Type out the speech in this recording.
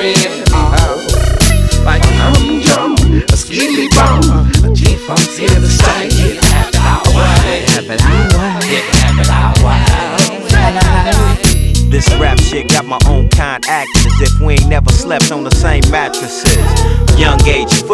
friend. Like Jum, a Skilly Bum, a G-Funk's here to stay. Get happy our way. Get happy our way. This rap shit got my own kind acting as if we ain't never slept on the same mattresses. Young age